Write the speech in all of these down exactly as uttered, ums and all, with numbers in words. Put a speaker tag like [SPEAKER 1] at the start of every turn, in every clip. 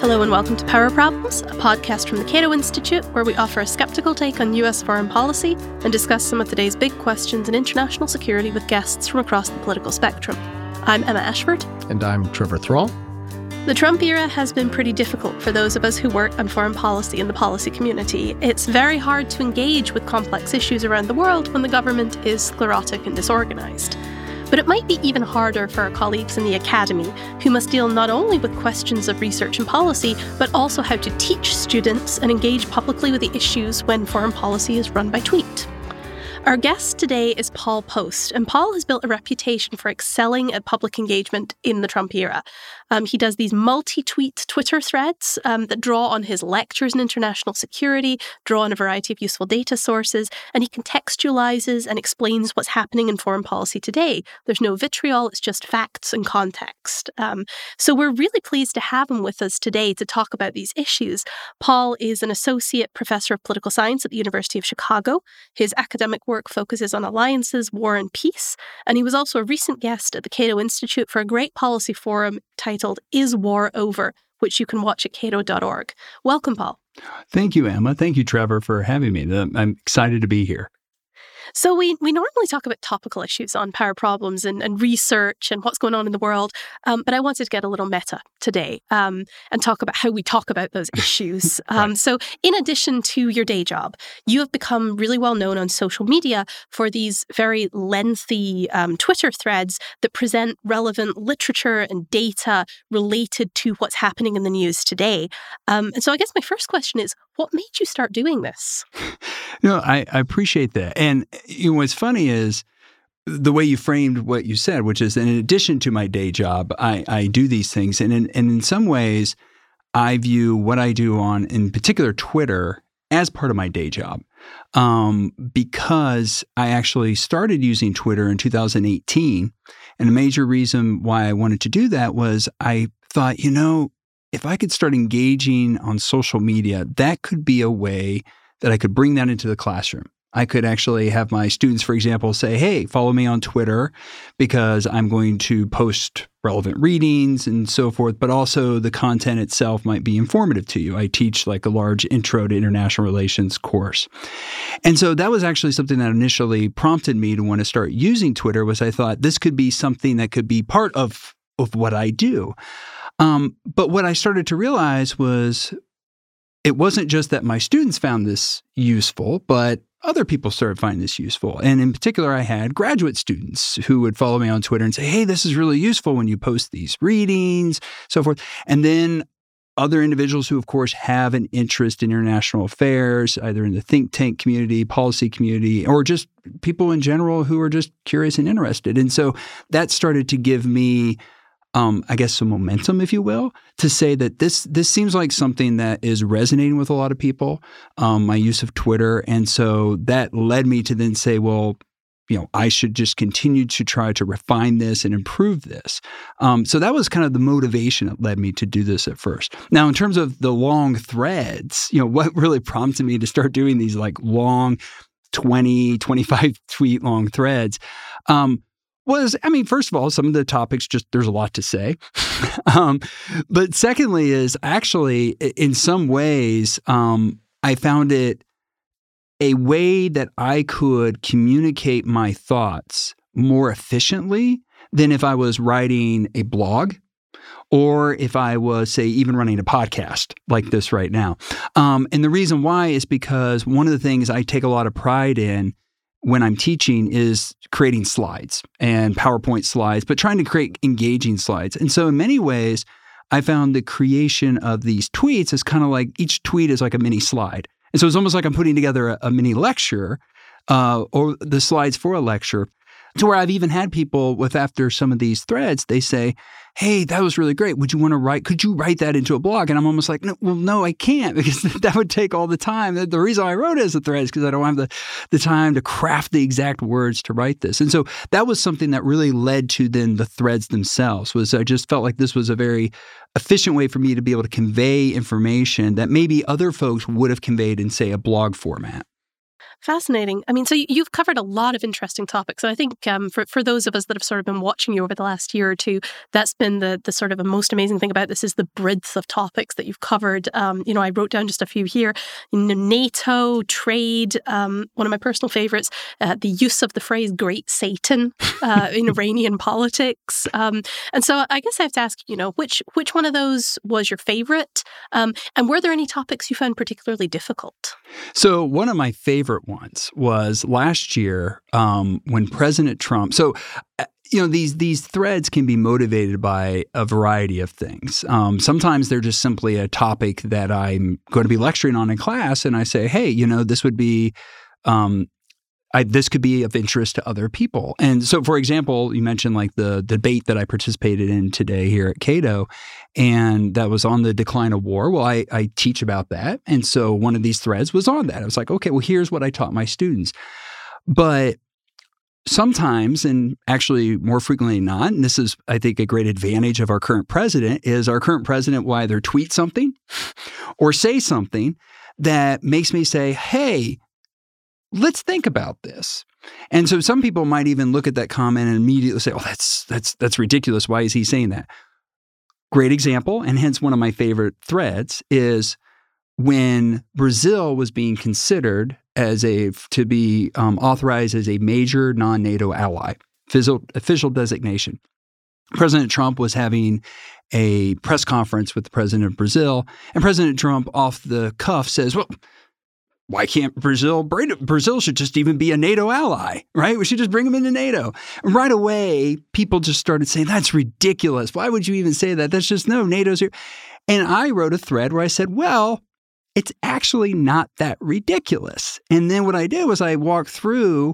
[SPEAKER 1] Hello and welcome to Power Problems, a podcast from the Cato Institute where we offer a skeptical take on U S foreign policy and discuss some of today's big questions in international security with guests from across the political spectrum. I'm Emma Ashford.
[SPEAKER 2] And I'm Trevor Thrall.
[SPEAKER 1] The Trump era has been pretty difficult for those of us who work on foreign policy in the policy community. It's very hard to engage with complex issues around the world when the government is sclerotic and disorganized. But it might be even harder for our colleagues in the academy, who must deal not only with questions of research and policy, but also how to teach students and engage publicly with the issues when foreign policy is run by tweet. Our guest today is Paul Post, and Paul has built a reputation for excelling at public engagement in the Trump era. Um, he does these multi-tweet Twitter threads um, that draw on his lectures in international security, draw on a variety of useful data sources, and he contextualizes and explains what's happening in foreign policy today. There's no vitriol, it's just facts and context. Um, so we're really pleased to have him with us today to talk about these issues. Paul is an associate professor of political science at the University of Chicago. His academic work focuses on alliances, war, and peace, and he was also a recent guest at the Cato Institute for a great policy forum titled Is War Over?, which you can watch at cato dot org. Welcome, Paul.
[SPEAKER 3] Thank you, Emma. Thank you, Trevor, for having me. I'm excited to be here.
[SPEAKER 1] So we, we normally talk about topical issues on power problems and, and research and what's going on in the world, um, but I wanted to get a little meta today um, and talk about how we talk about those issues.
[SPEAKER 3] Right.
[SPEAKER 1] um, so in addition to your day job, you have become really well known on social media for these very lengthy um, Twitter threads that present relevant literature and data related to what's happening in the news today. Um, and so I guess my first question is, what made you start doing this?
[SPEAKER 3] No, I, I appreciate that. And you know, what's funny is the way you framed what you said, which is in addition to my day job, I, I do these things. And in, and in some ways, I view what I do on, in particular, Twitter as part of my day job. Um, because I actually started using Twitter in two thousand eighteen. And a major reason why I wanted to do that was I thought, you know, if I could start engaging on social media, that could be a way that I could bring that into the classroom. I could actually have my students, for example, say, hey, follow me on Twitter because I'm going to post relevant readings and so forth, but also the content itself might be informative to you. I teach like a large intro to international relations course. And so that was actually something that initially prompted me to want to start using Twitter was I thought this could be something that could be part of, of what I do. Um, but what I started to realize was it wasn't just that my students found this useful, but other people started finding this useful. And in particular, I had graduate students who would follow me on Twitter and say, hey, this is really useful when you post these readings, so forth. And then other individuals who, of course, have an interest in international affairs, either in the think tank community, policy community, or just people in general who are just curious and interested. And so that started to give me Um, I guess some momentum, if you will, to say that this this seems like something that is resonating with a lot of people, um, my use of Twitter. And so that led me to then say, well, you know, I should just continue to try to refine this and improve this. Um, so that was kind of the motivation that led me to do this at first. Now, in terms of the long threads, you know, what really prompted me to start doing these like long twenty, twenty-five tweet long threads, um, was, I mean, first of all, some of the topics, just there's a lot to say. um, but secondly is actually, in some ways, um, I found it a way that I could communicate my thoughts more efficiently than if I was writing a blog or if I was, say, even running a podcast like this right now. Um, and the reason why is because one of the things I take a lot of pride in when I'm teaching is creating slides and PowerPoint slides, but trying to create engaging slides. And so in many ways, I found the creation of these tweets is kind of like each tweet is like a mini slide. And so it's almost like I'm putting together a, a mini lecture uh, or the slides for a lecture, to where I've even had people with after some of these threads, they say, hey, that was really great. Would you want to write, could you write that into a blog? And I'm almost like, no, well, no, I can't because that would take all the time. The, the reason I wrote it as a thread is because I don't have the, the time to craft the exact words to write this. And so that was something that really led to then the threads themselves was I just felt like this was a very efficient way for me to be able to convey information that maybe other folks would have conveyed in, say, a blog format.
[SPEAKER 1] Fascinating. I mean, so you've covered a lot of interesting topics. So I think um, for, for those of us that have sort of been watching you over the last year or two, that's been the the sort of the most amazing thing about this is the breadth of topics that you've covered. Um, you know, I wrote down just a few here. You know, NATO, trade, um, one of my personal favorites, uh, the use of the phrase Great Satan uh, in Iranian politics. Um, and so I guess I have to ask, you know, which, which one of those was your favorite? Um, and were there any topics you found particularly difficult?
[SPEAKER 3] So one of my favorite ones was last year um, when President Trump. So, uh, you know, these these threads can be motivated by a variety of things. Um, sometimes they're just simply a topic that I'm going to be lecturing on in class, and I say, hey, you know, this would be. Um, I, this could be of interest to other people. And so, for example, you mentioned like the debate that I participated in today here at Cato, and that was on the decline of war. Well, I, I teach about that. And so one of these threads was on that. I was like, okay, well, here's what I taught my students. But sometimes, and actually more frequently than not, and this is, I think, a great advantage of our current president, is our current president will either tweet something or say something that makes me say, hey, let's think about this. And so some people might even look at that comment and immediately say, oh, that's that's that's ridiculous. Why is he saying that? Great example, and hence one of my favorite threads, is when Brazil was being considered as a to be um, authorized as a major non-NATO ally, official, official designation. President Trump was having a press conference with the president of Brazil, and President Trump off the cuff says, well, why can't Brazil, Brazil should just even be a NATO ally, right? We should just bring them into NATO. And right away, people just started saying, that's ridiculous. Why would you even say that? That's just, no, NATO's here. And I wrote a thread where I said, well, it's actually not that ridiculous. And then what I did was I walked through,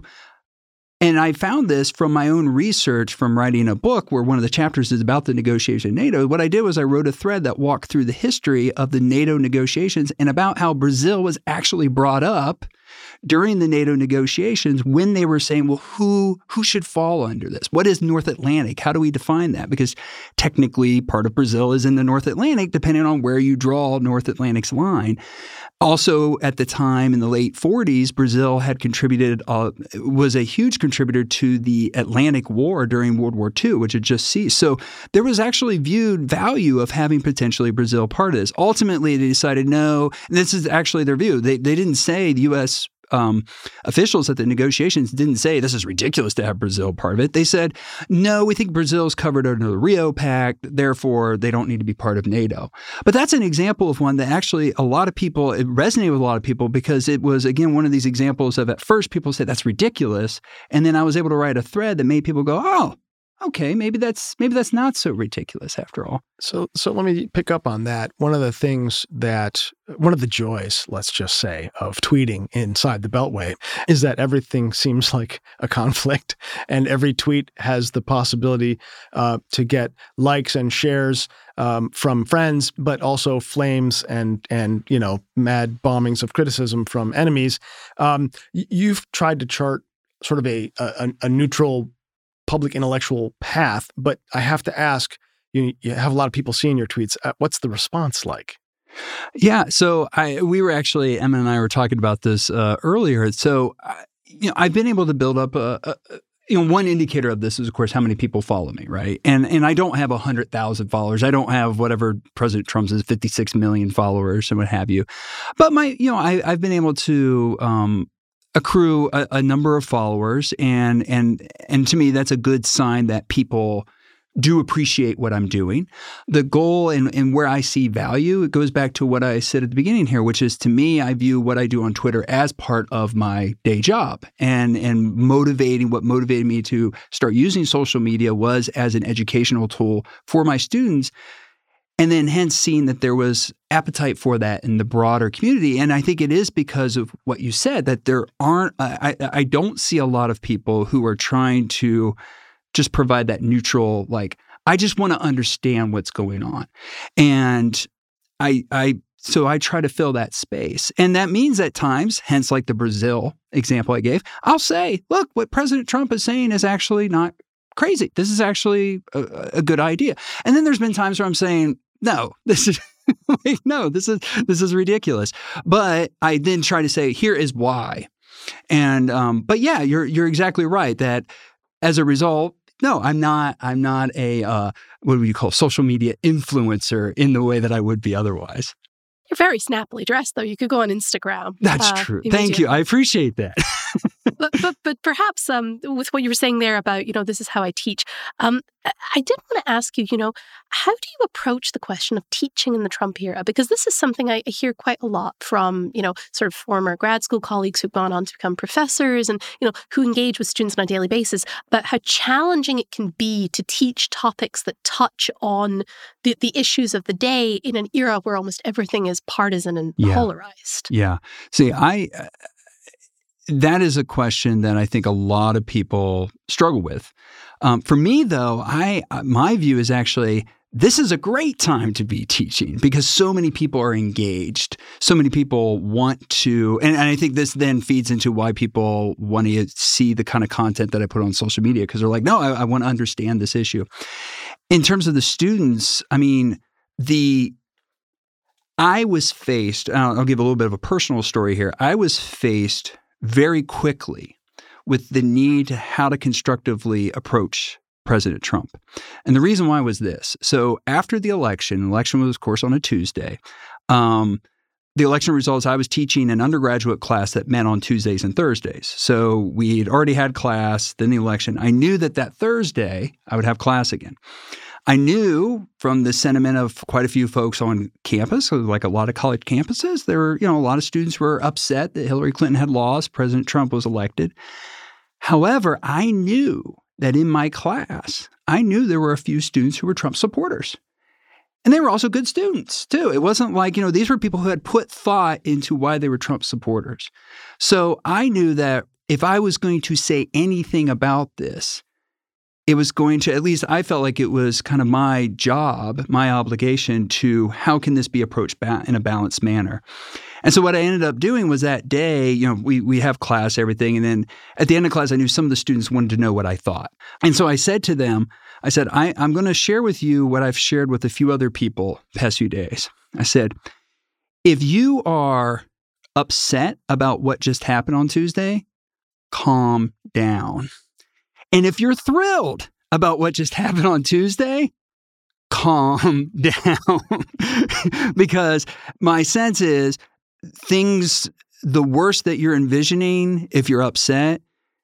[SPEAKER 3] and I found this from my own research from writing a book where one of the chapters is about the negotiation of NATO. What I did was I wrote a thread that walked through the history of the NATO negotiations and about how Brazil was actually brought up during the NATO negotiations when they were saying, well, who who should fall under this? What is North Atlantic? How do we define that? Because technically part of Brazil is in the North Atlantic, depending on where you draw North Atlantic's line. Also, at the time in the late forties, Brazil had contributed, uh, was a huge contributor to the Atlantic War during World War Two, which had just ceased. So there was actually viewed value of having potentially Brazil part of this. Ultimately, they decided no, and this is actually their view. They, they didn't say the U S Um, officials at the negotiations didn't say this is ridiculous to have Brazil part of it. They said, no, we think Brazil is covered under the Rio Pact, therefore they don't need to be part of NATO. But that's an example of one that actually a lot of people, it resonated with a lot of people because it was, again, one of these examples of at first people said that's ridiculous. And then I was able to write a thread that made people go, oh, okay, maybe that's maybe that's not so ridiculous after all.
[SPEAKER 2] So so let me pick up on that. One of the things that, one of the joys, let's just say, of tweeting inside the Beltway is that everything seems like a conflict, and every tweet has the possibility uh, to get likes and shares um, from friends, but also flames and, and you know, mad bombings of criticism from enemies. Um, you've tried to chart sort of a, a, a neutral public intellectual path, but I have to ask, you, you have a lot of people seeing your tweets. Uh, what's the response like?
[SPEAKER 3] Yeah, so I we were actually, Emma and I were talking about this uh, earlier. So, uh, you know, I've been able to build up a, a, you know, one indicator of this is, of course, how many people follow me, right? And and I don't have one hundred thousand followers. I don't have whatever President Trump's is, fifty-six million followers and what have you. But my, you know, I, I've been able to um, accrue a, a number of followers, and and and to me, that's a good sign that people do appreciate what I'm doing. The goal and, and where I see value, it goes back to what I said at the beginning here, which is, to me, I view what I do on Twitter as part of my day job. And and motivating, what motivated me to start using social media was as an educational tool for my students. And then hence seeing that there was appetite for that in the broader community. And I think it is because of what you said, that there aren't, I, I don't see a lot of people who are trying to just provide that neutral, like, I just want to understand what's going on. And I, I, so I try to fill that space. And that means at times, hence like the Brazil example I gave, I'll say, look, what President Trump is saying is actually not crazy. This is actually a, a good idea. And then there's been times where I'm saying, no, this is like, no, this is this is ridiculous. But I then try to say, here is why. And um, but yeah, you're you're exactly right that as a result, no, I'm not I'm not a uh, what would you call social media influencer in the way that I would be otherwise.
[SPEAKER 1] You're very snappily dressed, though. You could go on Instagram.
[SPEAKER 3] That's uh, true. Thank you. I appreciate that.
[SPEAKER 1] but, but but perhaps um, with what you were saying there about, you know, this is how I teach, um, I did want to ask you, you know, how do you approach the question of teaching in the Trump era? Because this is something I hear quite a lot from, you know, sort of former grad school colleagues who've gone on to become professors and, you know, who engage with students on a daily basis, but how challenging it can be to teach topics that touch on the, the issues of the day in an era where almost everything is partisan and
[SPEAKER 3] yeah.
[SPEAKER 1] polarized.
[SPEAKER 3] Yeah. See, I... Uh, That is a question that I think a lot of people struggle with. Um, for me, though, I my view is actually this is a great time to be teaching because so many people are engaged. So many people want to, and, and I think this then feeds into why people want to see the kind of content that I put on social media because they're like, no, I, I want to understand this issue. In terms of the students, I mean, the I was faced, I'll, I'll give a little bit of a personal story here. I was faced very quickly with the need to how to constructively approach President Trump. And the reason why was this. So after the election, the election was, of course, on a Tuesday. Um, the election results, I was teaching an undergraduate class that met on Tuesdays and Thursdays. So we had already had class, then the election. I knew that that Thursday I would have class again. I knew from the sentiment of quite a few folks on campus, like a lot of college campuses, there were, you know, a lot of students were upset that Hillary Clinton had lost, President Trump was elected. However, I knew that in my class, I knew there were a few students who were Trump supporters. And they were also good students, too. It wasn't like, you know, these were people who had put thought into why they were Trump supporters. So I knew that if I was going to say anything about this, it was going to, at least I felt like it was kind of my job, my obligation to how can this be approached ba- in a balanced manner. And so what I ended up doing was that day, you know, we we have class, everything. And then at the end of class, I knew some of the students wanted to know what I thought. And so I said to them, I said, I, I'm going to share with you what I've shared with a few other people the past few days. I said, if you are upset about what just happened on Tuesday, calm down. And if you're thrilled about what just happened on Tuesday, calm down. Because my sense is things, the worst that you're envisioning, if you're upset,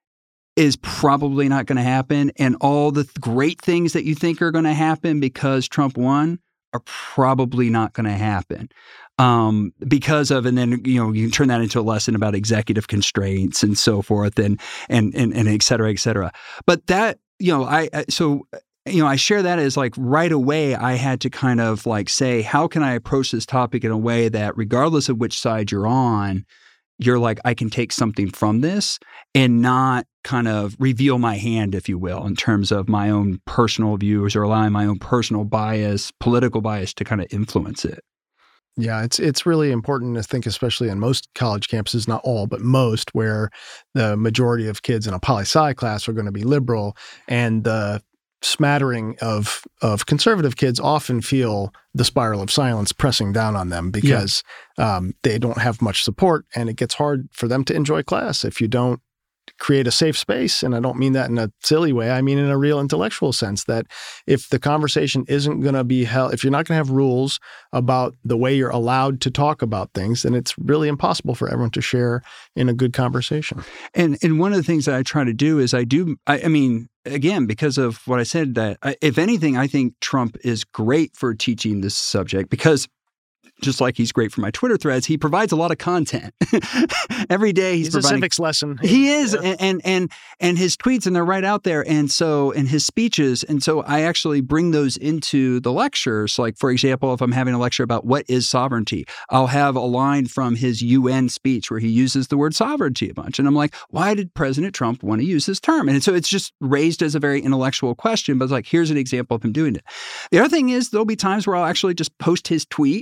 [SPEAKER 3] is probably not going to happen. And all the great things that you think are going to happen because Trump won are probably not going to happen. Um, because of, and then, you know, you can turn that into a lesson about executive constraints and so forth and, and, and, and et cetera, et cetera. But that, you know, I, so, you know, I share that as like right away, I had to kind of like say, how can I approach this topic in a way that regardless of which side you're on, you're like, I can take something from this and not kind of reveal my hand, if you will, in terms of my own personal views or allowing my own personal bias, political bias to kind of influence it.
[SPEAKER 2] Yeah, it's it's really important to think, especially on most college campuses, not all, but most, where the majority of kids in a poli-sci class are going to be liberal, and the smattering of of conservative kids often feel the spiral of silence pressing down on them because yeah. um, they don't have much support, and it gets hard for them to enjoy class if you don't create a safe space. And I don't mean that in a silly way. I mean in a real intellectual sense, that if the conversation isn't going to be held, if you're not going to have rules about the way you're allowed to talk about things, then it's really impossible for everyone to share in a good conversation.
[SPEAKER 3] And and one of the things that I try to do is I do, I, I mean, again, because of what I said, that I, if anything, I think Trump is great for teaching this subject because just like he's great for my Twitter threads, he provides a lot of content. Every day he's,
[SPEAKER 2] he's
[SPEAKER 3] providing
[SPEAKER 2] a civics lesson.
[SPEAKER 3] He is,
[SPEAKER 2] yeah.
[SPEAKER 3] and, and and and his tweets, and they're right out there. And so, and his speeches, and so I actually bring those into the lectures. Like, for example, if I'm having a lecture about what is sovereignty, I'll have a line from his U N speech where he uses the word sovereignty a bunch, and I'm like, why did President Trump want to use this term? And so it's just raised as a very intellectual question, but it's like, here's an example of him doing it. The other thing is there'll be times where I'll actually just post his tweet up on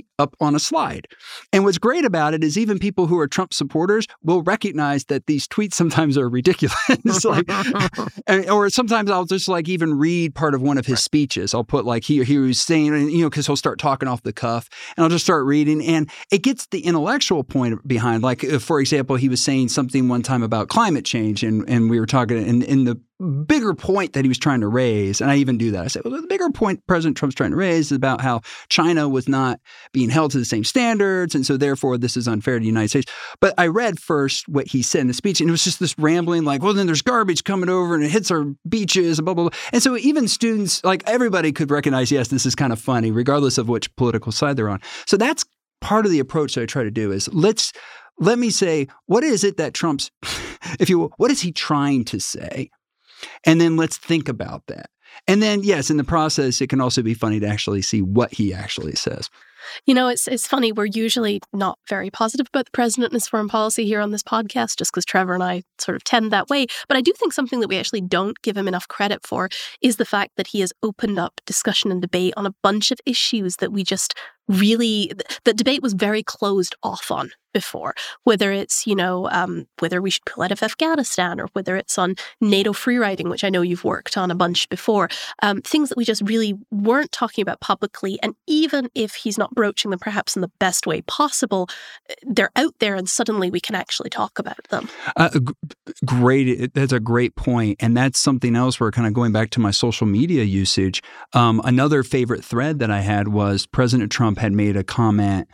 [SPEAKER 3] on a slide. And what's great about it is even people who are Trump supporters will recognize that these tweets sometimes are ridiculous. like, and, or sometimes I'll just like even read part of one of his right. speeches. I'll put like he, he was saying, you know, because he'll start talking off the cuff and I'll just start reading. And it gets the intellectual point behind, like, if, for example, he was saying something one time about climate change and, and we were talking in, in the bigger point that he was trying to raise, and I even do that. I said, well, the bigger point President Trump's trying to raise is about how China was not being held to the same standards, and so therefore this is unfair to the United States. But I read first what he said in the speech, and it was just this rambling like, well, then there's garbage coming over and it hits our beaches and blah, blah, blah. And so even students, like everybody could recognize, yes, this is kind of funny, regardless of which political side they're on. So that's part of the approach that I try to do is let's, let me say, what is it that Trump's, if you will, what is he trying to say? And then let's think about that. And then, yes, in the process, it can also be funny to actually see what he actually says.
[SPEAKER 1] You know, it's it's funny. We're usually not very positive about the president and his foreign policy here on this podcast, just because Trevor and I sort of tend that way. But I do think something that we actually don't give him enough credit for is the fact that he has opened up discussion and debate on a bunch of issues that we just really, that debate was very closed off on before, whether it's, you know, um, whether we should pull out of Afghanistan or whether it's on NATO free riding, which I know you've worked on a bunch before, um, things that we just really weren't talking about publicly. And even if he's not broaching them perhaps in the best way possible, they're out there and suddenly we can actually talk about them.
[SPEAKER 3] Uh, g- great. That's a great point. And that's something else where kind of going back to my social media usage. Um, another favorite thread that I had was President Trump had made a comment.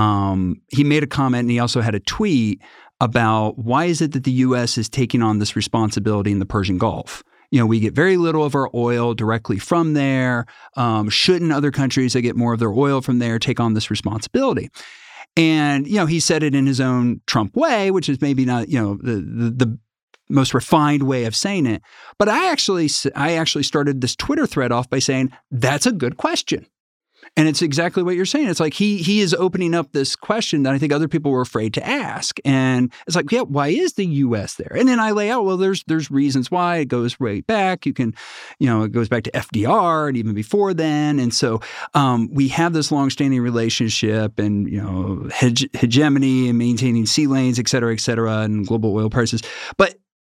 [SPEAKER 3] Um, he made a comment and he also had a tweet about why is it that the U S is taking on this responsibility in the Persian Gulf? You know, we get very little of our oil directly from there. Um, shouldn't other countries that get more of their oil from there take on this responsibility? And, you know, he said it in his own Trump way, which is maybe not, you know, the, the, the most refined way of saying it. But I actually, I actually started this Twitter thread off by saying, that's a good question. And it's exactly what you're saying. It's like he he is opening up this question that I think other people were afraid to ask. And it's like, yeah, why is the U S there? And then I lay out, well, there's there's reasons why. It goes way back. You can, you know, it goes back to F D R and even before then. And so um, we have this longstanding relationship and, you know, hege- hegemony and maintaining sea lanes, et cetera, et cetera, and global oil prices. But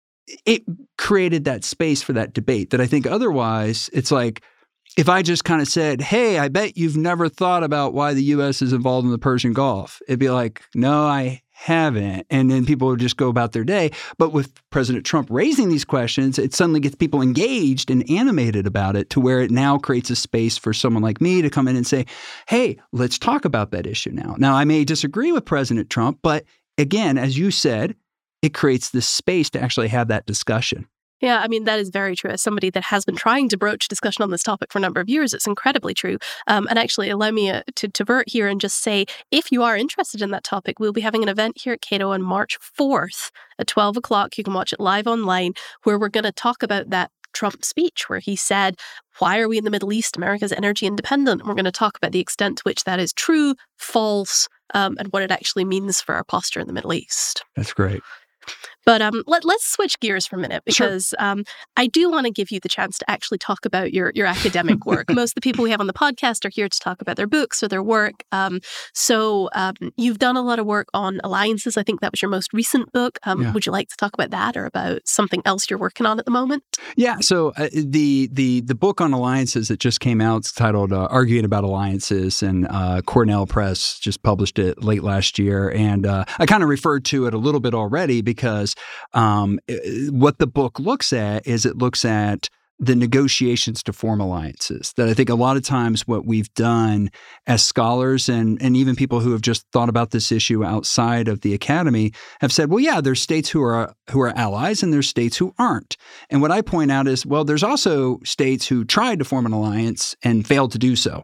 [SPEAKER 3] it created that space for that debate that I think otherwise it's like, if I just kind of said, hey, I bet you've never thought about why the U S is involved in the Persian Gulf, it'd be like, no, I haven't. And then people would just go about their day. But with President Trump raising these questions, it suddenly gets people engaged and animated about it to where it now creates a space for someone like me to come in and say, hey, let's talk about that issue now. Now, I may disagree with President Trump, but again, as you said, it creates this space to actually have that discussion.
[SPEAKER 1] Yeah, I mean, that is very true. As somebody that has been trying to broach discussion on this topic for a number of years, it's incredibly true. Um, and actually, allow me uh, to, to vert here and just say, if you are interested in that topic, we'll be having an event here at Cato on March fourth at twelve o'clock. You can watch it live online, where we're going to talk about that Trump speech where he said, why are we in the Middle East? America's energy independent. And we're going to talk about the extent to which that is true, false, um, and what it actually means for our posture in the Middle East.
[SPEAKER 3] That's great.
[SPEAKER 1] But um, let, let's switch gears for a minute because sure. um, I do want to give you the chance to actually talk about your, your academic work. Most of the people we have on the podcast are here to talk about their books or their work. Um, so um, you've done a lot of work on alliances. I think that was your most recent book. Um, yeah. Would you like to talk about that or about something else you're working on at the moment? Yeah.
[SPEAKER 3] So uh, the the the book on alliances that just came out is titled uh, Arguing About Alliances, and uh, Cornell Press just published it late last year. And uh, I kind of referred to it a little bit already because Um, what the book looks at is it looks at the negotiations to form alliances. That I think a lot of times what we've done as scholars and, and even people who have just thought about this issue outside of the academy have said, well, yeah, there's states who are who are allies and there's states who aren't. And what I point out is, well, there's also states who tried to form an alliance and failed to do so.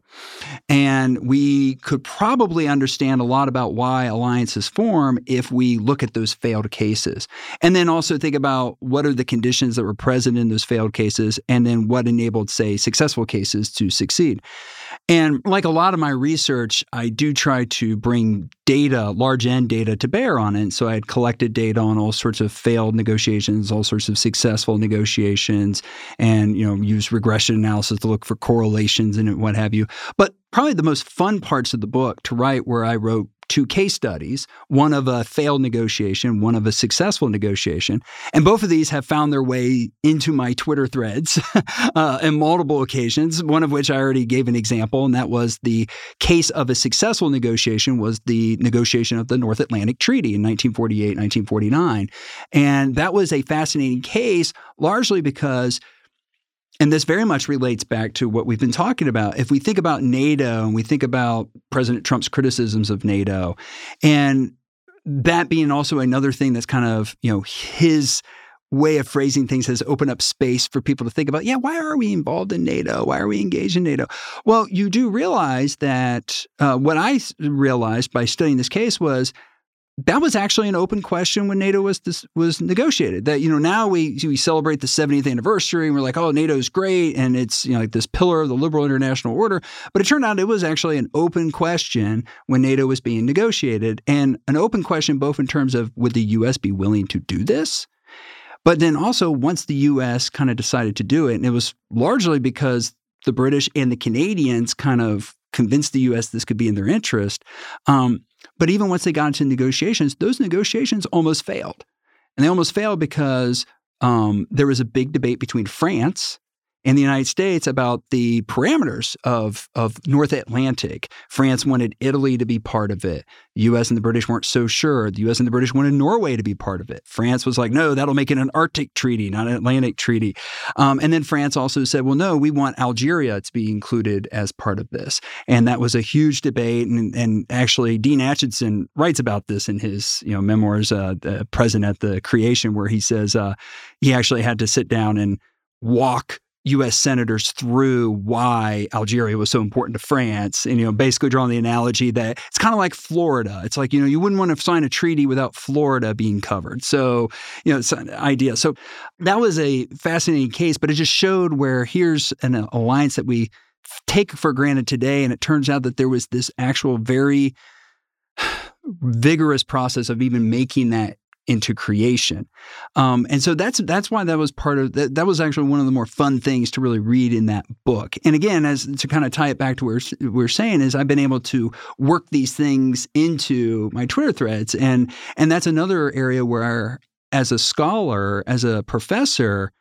[SPEAKER 3] And we could probably understand a lot about why alliances form if we look at those failed cases. And then also think about what are the conditions that were present in those failed cases and then what enabled, say, successful cases to succeed. And like a lot of my research, I do try to bring data, large N data, to bear on it. So I had collected data on all sorts of failed negotiations, all sorts of successful negotiations, and, you know, use regression analysis to look for correlations and what have you. But probably the most fun parts of the book to write were I wrote two case studies, one of a failed negotiation, one of a successful negotiation. And both of these have found their way into my Twitter threads uh, on multiple occasions, one of which I already gave an example, and that was the case of a successful negotiation was the negotiation of the North Atlantic Treaty in nineteen forty-eight, nineteen forty-nine. And that was a fascinating case, largely because and this very much relates back to what we've been talking about. If we think about NATO and we think about President Trump's criticisms of NATO, and that being also another thing that's kind of, you know, his way of phrasing things has opened up space for people to think about, yeah, why are we involved in NATO? Why are we engaged in NATO? Well, you do realize that uh, what I realized by studying this case was that was actually an open question when NATO was this, was negotiated. That, you know, now we we celebrate the seventieth anniversary and we're like, oh, NATO is great and it's, you know, like this pillar of the liberal international order. But it turned out it was actually an open question when NATO was being negotiated, and an open question both in terms of would the U S be willing to do this? But then also once the U S kind of decided to do it, and it was largely because the British and the Canadians kind of convinced the U S this could be in their interest. Um, but even once they got into negotiations, those negotiations almost failed. And they almost failed because um, there was a big debate between France and the United States about the parameters of, of North Atlantic. France wanted Italy to be part of it. The U S and the British weren't so sure. The U S and the British wanted Norway to be part of it. France was like, no, that'll make it an Arctic treaty, not an Atlantic treaty. Um, and then France also said, well, no, we want Algeria to be included as part of this. And that was a huge debate. And, and actually, Dean Acheson writes about this in his you know memoirs, uh, the Present at the Creation, where he says uh, he actually had to sit down and walk U S senators through why Algeria was so important to France, and, you know, basically drawing the analogy that it's kind of like Florida. It's like, you know, you wouldn't want to sign a treaty without Florida being covered. So, you know, it's an idea. So that was a fascinating case, but it just showed where here's an alliance that we take for granted today. And it turns out that there was this actual very vigorous process of even making that into creation. Um, and so that's that's why that was part of that. That was actually one of the more fun things to really read in that book. And again, as to kind of tie it back to where we're saying is I've been able to work these things into my Twitter threads. And, and that's another area where as a scholar, as a professor,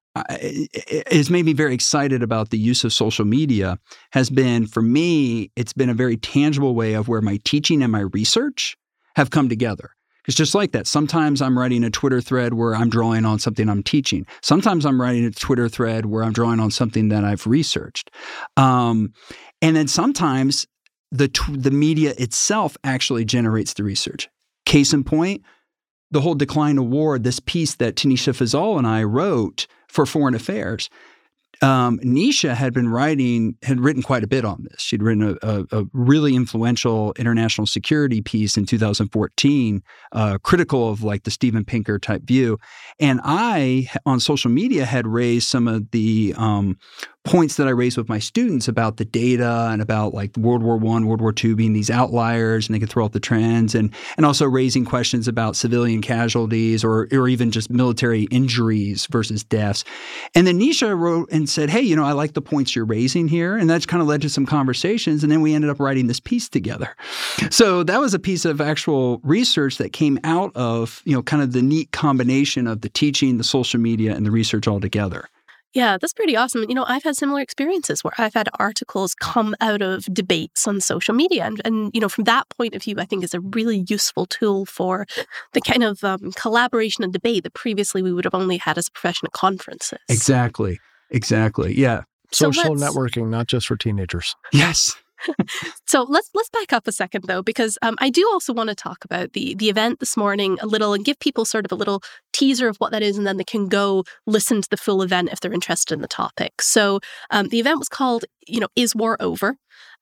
[SPEAKER 3] it has made me very excited about the use of social media. Has been, for me, it's been a very tangible way of where my teaching and my research have come together. It's just like that. Sometimes I'm writing a Twitter thread where I'm drawing on something I'm teaching. Sometimes I'm writing a Twitter thread where I'm drawing on something that I've researched. Um, and then sometimes the t- the media itself actually generates the research. Case in point, the whole Decline of War, this piece that Tanisha Fazal and I wrote for Foreign Affairs. Um, Nisha had been writing, had written quite a bit on this. She'd written a, a, a really influential international security piece in two thousand fourteen, uh, critical of like the Steven Pinker type view. And I, on social media, had raised some of the um, points that I raised with my students about the data and about like World War One, World War Two being these outliers, and they could throw out the trends, and and also raising questions about civilian casualties or or even just military injuries versus deaths. And then Nisha wrote and said, hey, you know, I like the points you're raising here. And that's kind of led to some conversations. And then we ended up writing this piece together. So that was a piece of actual research that came out of, you know, kind of the neat combination of the teaching, the social media, and the research all together.
[SPEAKER 1] Yeah, that's pretty awesome. You know, I've had similar experiences where I've had articles come out of debates on social media. And, and you know, from that point of view, I think is a really useful tool for the kind of um, collaboration and debate that previously we would have only had as a profession at conferences.
[SPEAKER 3] Exactly. Exactly. Yeah.
[SPEAKER 2] Social so networking, not just for teenagers.
[SPEAKER 3] Yes.
[SPEAKER 1] So let's let's back up a second, though, because um, I do also want to talk about the the event this morning a little and give people sort of a little teaser of what that is, and then they can go listen to the full event if they're interested in the topic. So um, the event was called, you know, Is War Over?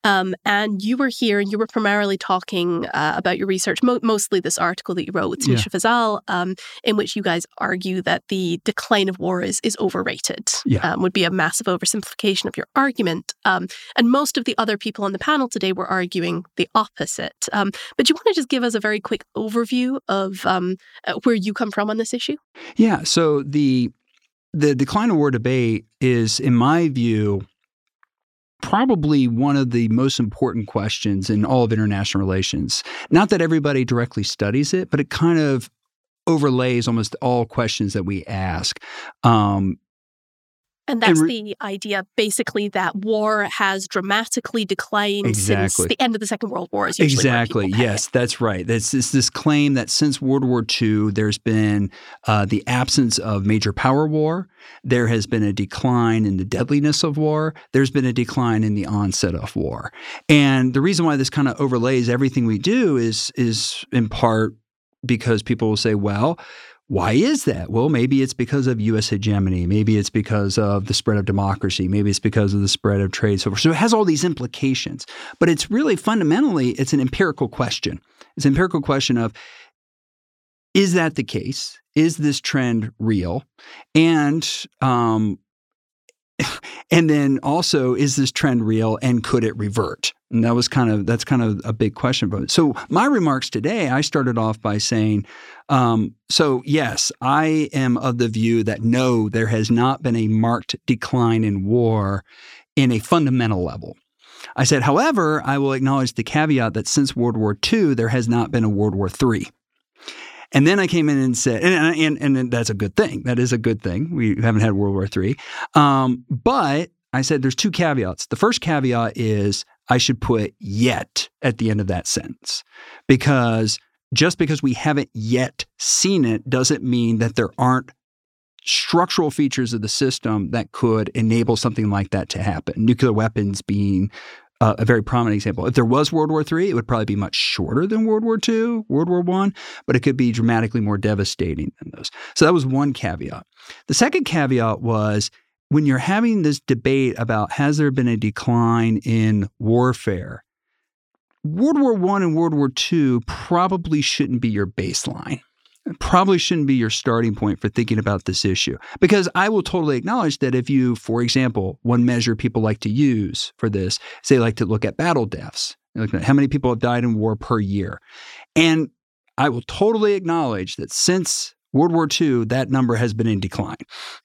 [SPEAKER 1] Um, and you were here and you were primarily talking uh, about your research, mo- mostly this article that you wrote with Tanisha yeah. Faisal, um, in which you guys argue that the decline of war is, is overrated,
[SPEAKER 3] yeah.
[SPEAKER 1] um, would be a massive oversimplification of your argument. Um, and most of the other people on the panel today were arguing the opposite. Um, but do you want to just give us a very quick overview of um, uh, where you come from on this issue?
[SPEAKER 3] Yeah. So the the decline of war debate is, in my view, probably one of the most important questions in all of international relations. Not that everybody directly studies it, but it kind of overlays almost all questions that we ask. Um,
[SPEAKER 1] And that's
[SPEAKER 3] and re-
[SPEAKER 1] the idea, basically, that war has dramatically declined
[SPEAKER 3] exactly.
[SPEAKER 1] since the end of the Second World War. Is usually
[SPEAKER 3] exactly. Yes, that's right. It's, it's this claim that since World War Two, there's been uh, the absence of major power war. There has been a decline in the deadliness of war. There's been a decline in the onset of war. And the reason why this kind of overlays everything we do is is in part because people will say, well, why is that? Well, maybe it's because of U S hegemony. Maybe it's because of the spread of democracy. Maybe it's because of the spread of trade. So, so it has all these implications. But it's really fundamentally, it's an empirical question. It's an empirical question of, is that the case? Is this trend real? And um, and then also, is this trend real and could it revert? And that was kind of, that's kind of a big question. But so my remarks today, I started off by saying, um, so yes, I am of the view that no, there has not been a marked decline in war in a fundamental level. I said, however, I will acknowledge the caveat that since World War Two, there has not been a World War Three. And then I came in and said, and, and, and that's a good thing. That is a good thing. We haven't had World War Three. Um, but I said there's two caveats. The first caveat is I should put yet at the end of that sentence, because just because we haven't yet seen it doesn't mean that there aren't structural features of the system that could enable something like that to happen. Nuclear weapons being Uh, a very prominent example. If there was World War Three, it would probably be much shorter than World War Two, World War One, but it could be dramatically more devastating than those. So that was one caveat. The second caveat was when you're having this debate about has there been a decline in warfare, World War One and World War Two probably shouldn't be your baseline. It probably shouldn't be your starting point for thinking about this issue. Because I will totally acknowledge that if you, for example, one measure people like to use for this is they like to look at battle deaths. They're looking at how many people have died in war per year. And I will totally acknowledge that since World War Two, that number has been in decline.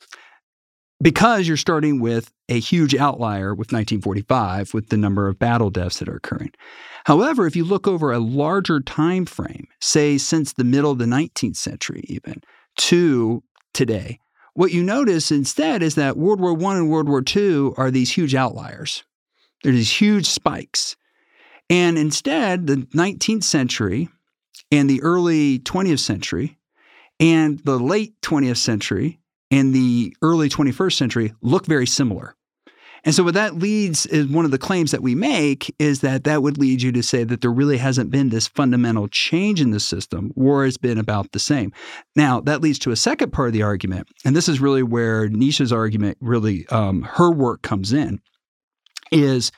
[SPEAKER 3] Because you're starting with a huge outlier with nineteen forty-five with the number of battle deaths that are occurring. However, if you look over a larger time frame, say since the middle of the nineteenth century even, to today, what you notice instead is that World War One and World War Two are these huge outliers. They're these huge spikes. And instead, the nineteenth century and the early twentieth century and the late twentieth century and the early twenty-first century look very similar. And so what that leads is one of the claims that we make is that that would lead you to say that there really hasn't been this fundamental change in the system. War has been about the same. Now, that leads to a second part of the argument, and this is really where Nisha's argument really, um, her work comes in, is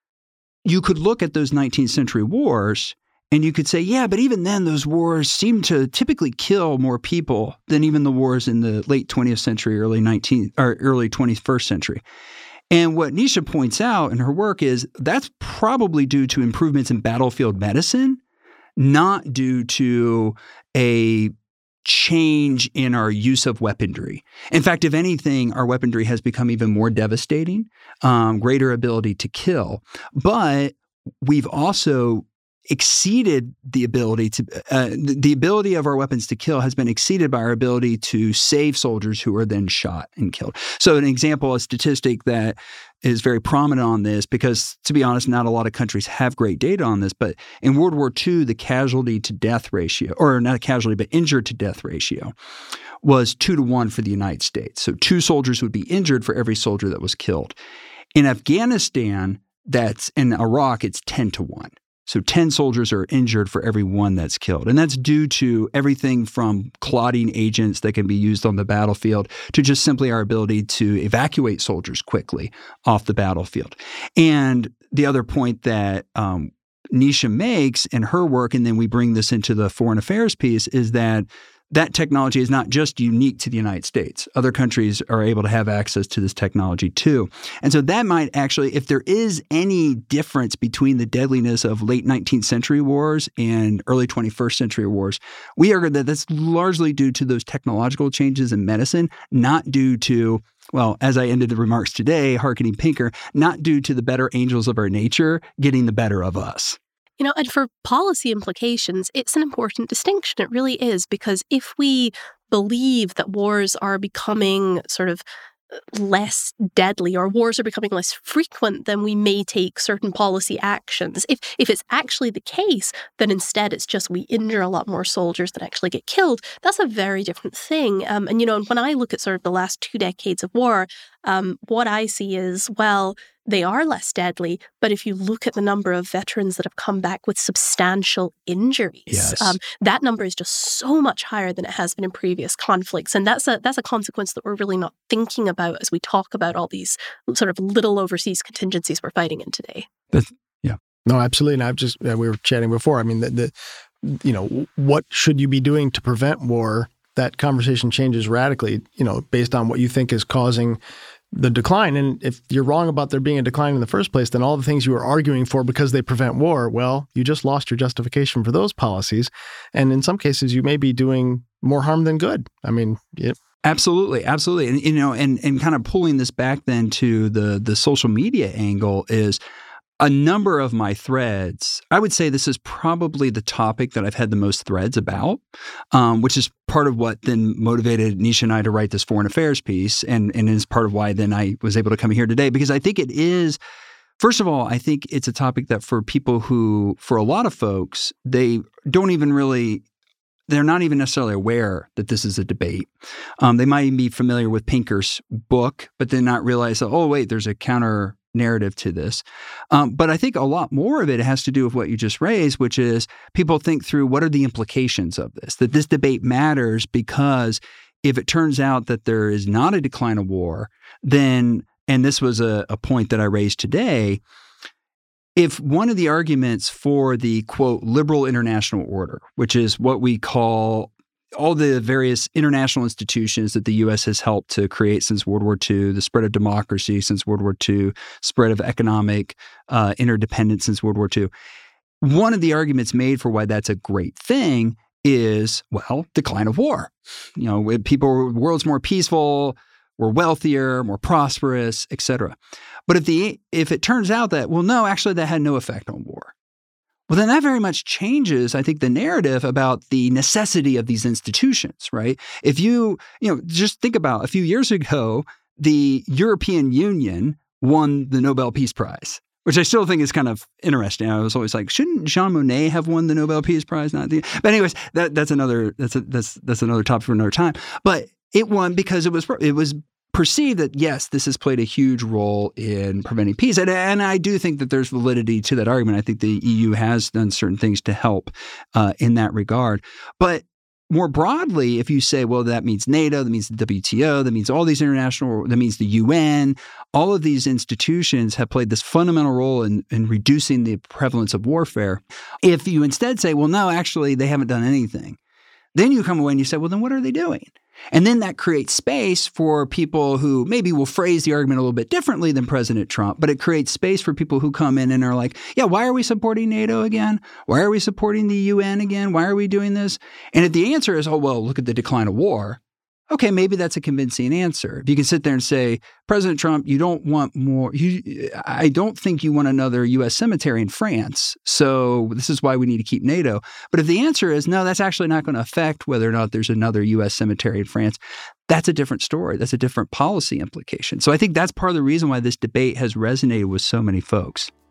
[SPEAKER 3] you could look at those nineteenth century wars and you could say, yeah, but even then those wars seem to typically kill more people than even the wars in the late twentieth century, early nineteenth or early twenty-first century. And what Nisha points out in her work is that's probably due to improvements in battlefield medicine, not due to a change in our use of weaponry. In fact, if anything, our weaponry has become even more devastating, um, greater ability to kill. But we've also exceeded the ability to uh, the ability of our weapons to kill has been exceeded by our ability to save soldiers who are then shot and killed. So an example, a statistic that is very prominent on this, because to be honest, not a lot of countries have great data on this, but in World War Two, the casualty to death ratio, or not a casualty, but injured to death ratio was two to one for the United States. So two soldiers would be injured for every soldier that was killed. In Afghanistan, that's in Iraq, it's ten to one. So ten soldiers are injured for every one that's killed. And that's due to everything from clotting agents that can be used on the battlefield to just simply our ability to evacuate soldiers quickly off the battlefield. And the other point that um, Nisha makes in her work, and then we bring this into the foreign affairs piece, is that that technology is not just unique to the United States. Other countries are able to have access to this technology too. And so that might actually, if there is any difference between the deadliness of late nineteenth century wars and early twenty-first century wars, we argue that that's largely due to those technological changes in medicine, not due to, well, as I ended the remarks today, hearkening Pinker, not due to the better angels of our nature getting the better of us.
[SPEAKER 1] You know, and for policy implications, it's an important distinction. It really is, because if we believe that wars are becoming sort of less deadly or wars are becoming less frequent, then we may take certain policy actions. If if it's actually the case, then instead it's just we injure a lot more soldiers than actually get killed. That's a very different thing. Um, and, you know, when I look at sort of the last two decades of war, um, what I see is, well, they are less deadly, but if you look at the number of veterans that have come back with substantial injuries,
[SPEAKER 3] yes.
[SPEAKER 1] um, that number is just so much higher than it has been in previous conflicts. And that's a that's a consequence that we're really not thinking about as we talk about all these sort of little overseas contingencies we're fighting in today.
[SPEAKER 3] That's, yeah.
[SPEAKER 2] No, absolutely. And I've just, uh, we were chatting before. I mean, the, the, you know, what should you be doing to prevent war? That conversation changes radically, you know, based on what you think is causing the decline. And if you're wrong about there being a decline in the first place, then all the things you were arguing for because they prevent war, well, you just lost your justification for those policies. And in some cases, you may be doing more harm than good. I mean, yeah.
[SPEAKER 3] Absolutely, absolutely. And, you know, and, and kind of pulling this back then to the, the social media angle is a number of my threads, I would say this is probably the topic that I've had the most threads about, um, which is part of what then motivated Nisha and I to write this foreign affairs piece, and, and is part of why then I was able to come here today, because I think it is, first of all, I think it's a topic that for people who, for a lot of folks, they don't even really, they're not even necessarily aware that this is a debate. Um, they might even be familiar with Pinker's book, but then not realize, that, oh, wait, there's a counter narrative to this. Um, but I think a lot more of it has to do with what you just raised, which is people think through what are the implications of this, that this debate matters because if it turns out that there is not a decline of war, then, and this was a, a point that I raised today, if one of the arguments for the, quote, liberal international order, which is what we call all the various international institutions that the U S has helped to create since World War Two, the spread of democracy since World War Two, spread of economic uh, interdependence since World War Two. One of the arguments made for why that's a great thing is, well, decline of war. You know, people, the world's more peaceful, we're wealthier, more prosperous, et cetera. But if the if it turns out that, well, no, actually that had no effect on war, well, then that very much changes, I think, the narrative about the necessity of these institutions, right? If you, you know, just think about a few years ago, the European Union won the Nobel Peace Prize, which I still think is kind of interesting. I was always like, shouldn't Jean Monnet have won the Nobel Peace Prize? Not the, but anyways, that that's another that's a, that's that's another topic for another time. But it won because it was it was. perceive that, yes, this has played a huge role in preventing peace. And, and I do think that there's validity to that argument. I think the E U has done certain things to help uh, in that regard. But more broadly, if you say, well, that means NATO, that means the W T O, that means all these international, that means the U N, all of these institutions have played this fundamental role in, in reducing the prevalence of warfare. If you instead say, well, no, actually, they haven't done anything, then you come away and you say, well, then what are they doing? And then that creates space for people who maybe will phrase the argument a little bit differently than President Trump, but it creates space for people who come in and are like, yeah, why are we supporting NATO again? Why are we supporting the U N again? Why are we doing this? And if the answer is, oh, well, look at the decline of war, okay, maybe that's a convincing answer. If you can sit there and say, President Trump, you don't want more, you, I don't think you want another U S cemetery in France, so this is why we need to keep NATO. But if the answer is, no, that's actually not going to affect whether or not there's another U S cemetery in France, that's a different story. That's a different policy implication. So I think that's part of the reason why this debate has resonated with so many folks.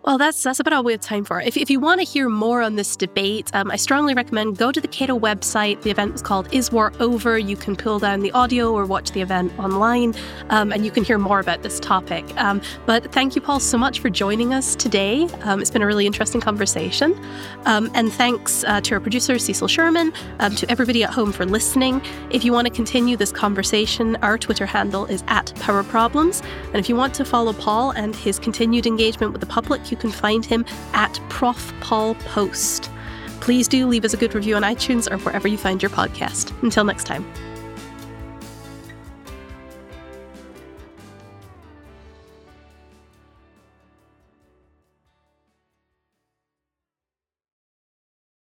[SPEAKER 1] Well, that's that's about all we have time for. If, if you want to hear more on this debate, um, I strongly recommend go to the Cato website. The event was called Is War Over? You can pull down the audio or watch the event online, um, and you can hear more about this topic. Um, but thank you, Paul, so much for joining us today. Um, it's been a really interesting conversation. Um, and thanks uh, to our producer, Cecil Sherman, um, to everybody at home for listening. If you want to continue this conversation, our Twitter handle is at Power Problems. And if you want to follow Paul and his continued engagement with the public, you can find him at Professor Paul Post. Please do leave us a good review on iTunes or wherever you find your podcast. Until next time.